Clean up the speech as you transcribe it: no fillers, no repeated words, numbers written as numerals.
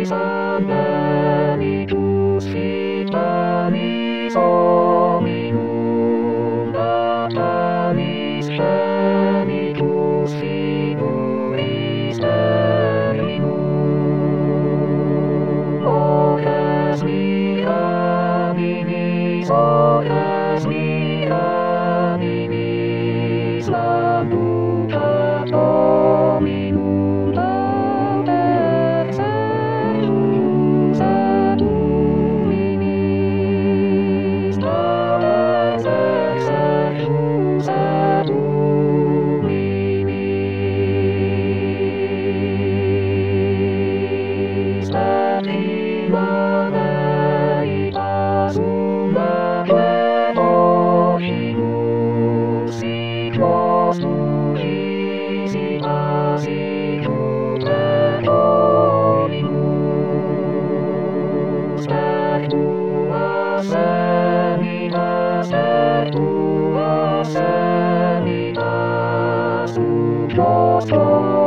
Spiritus Vitalis Hominum Natalis Genitus Figuris Terminum Oques mihi animis Landucat Hominum Datex Ejus et Uminis Datex Ejus et Uminis Et illa veritas umaque Ocinus sic nostris sicut et Hominus et tuas semitas ut nostro